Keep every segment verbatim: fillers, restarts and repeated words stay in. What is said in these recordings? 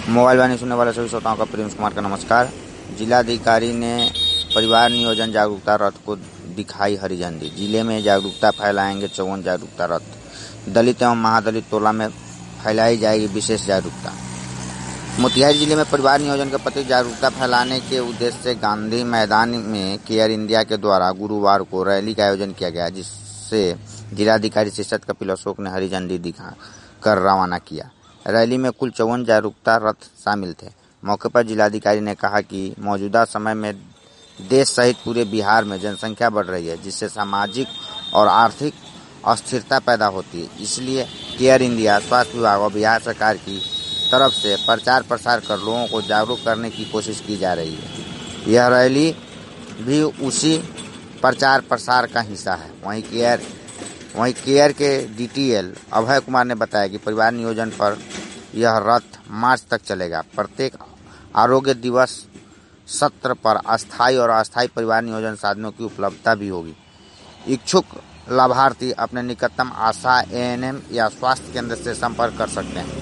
Mobile वाणी सुनने वाले सभी श्रोताओं का प्रेम कुमार का नमस्कार। जिलाधिकारी ने परिवार नियोजन जागरूकता रथ को दिखाई हरी झंडी। जिले में जागरूकता फैलाएंगे चौवन जागरूकता रथ। दलित एवं महादलित टोला में फैलाई जाएगी विशेष जागरूकता। मोतिहारी जिले में परिवार नियोजन के प्रति जागरूकता फैलाने के उद्देश्य से गांधी मैदान में केयर इंडिया के द्वारा गुरुवार को रैली का आयोजन किया गया, जिससे जिलाधिकारी शीर्षद कपिल अशोक ने हरी झंडी दिखा कर रवाना किया। रैली में कुल चौवन जागरूकता रथ शामिल थे। मौके पर जिलाधिकारी ने कहा कि मौजूदा समय में देश सहित पूरे बिहार में जनसंख्या बढ़ रही है, जिससे सामाजिक और आर्थिक अस्थिरता पैदा होती है। इसलिए केयर इंडिया, स्वास्थ्य विभाग और बिहार सरकार की तरफ से प्रचार प्रसार कर लोगों को जागरूक करने की कोशिश की जा रही है। यह रैली भी उसी प्रचार प्रसार का हिस्सा है। वहीं केयर वहीं केयर के डीटीएल अभय कुमार ने बताया कि परिवार नियोजन पर यह रथ मार्च तक चलेगा। प्रत्येक आरोग्य दिवस सत्र पर अस्थायी और अस्थायी परिवार नियोजन साधनों की उपलब्धता भी होगी। इच्छुक लाभार्थी अपने निकटतम आशा, एएनएम या स्वास्थ्य केंद्र से संपर्क कर सकते हैं।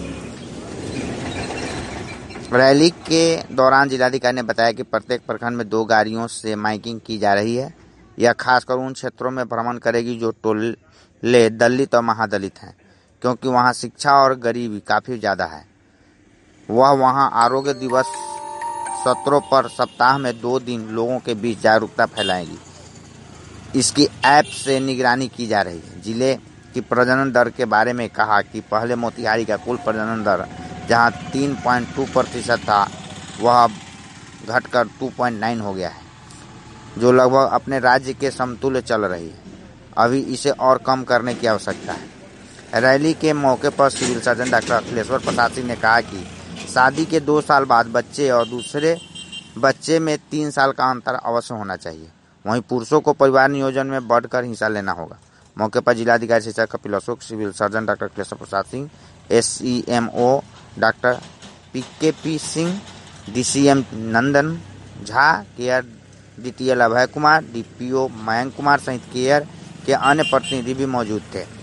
रैली के दौरान जिलाधिकारी ने बताया कि प्रत्येक प्रखंड में दो गाड़ियों से माइकिंग की जा रही है। यह खासकर उन क्षेत्रों में भ्रमण करेगी जो टोले दलित और महादलित हैं, क्योंकि वहां शिक्षा और गरीबी काफी ज्यादा है। वह वहां आरोग्य दिवस सत्रों पर सप्ताह में दो दिन लोगों के बीच जागरूकता फैलाएगी। इसकी ऐप से निगरानी की जा रही है। जिले की प्रजनन दर के बारे में कहा कि पहले मोतिहारी का कुल प्रजनन दर जहां तीन पॉइंट दो प्रतिशत था, वह अब घटकर दो पॉइंट नौ हो गया है, जो लगभग अपने राज्य के समतुल्य चल रही है। अभी इसे और कम करने की आवश्यकता है। रैली के मौके पर civil surgeon doctor Akhileshwar Prasad Singh ने कहा कि शादी के दो साल बाद बच्चे और दूसरे बच्चे में तीन साल का अंतर अवश्य होना चाहिए। वहीं पुरुषों को परिवार नियोजन में बढ़कर हिस्सा लेना होगा। मौके पर जिलाधिकारी Shirshad Kapil Ashok, civil surgeon doctor Akhileshwar Prasad Singh, SEMO doctor PKP Singh, DCM Nandan Jha, CARE DTL Abhay Kumar, DPO Mayank Kumar सहित केयर के अन्य प्रतिनिधि भी मौजूद थे।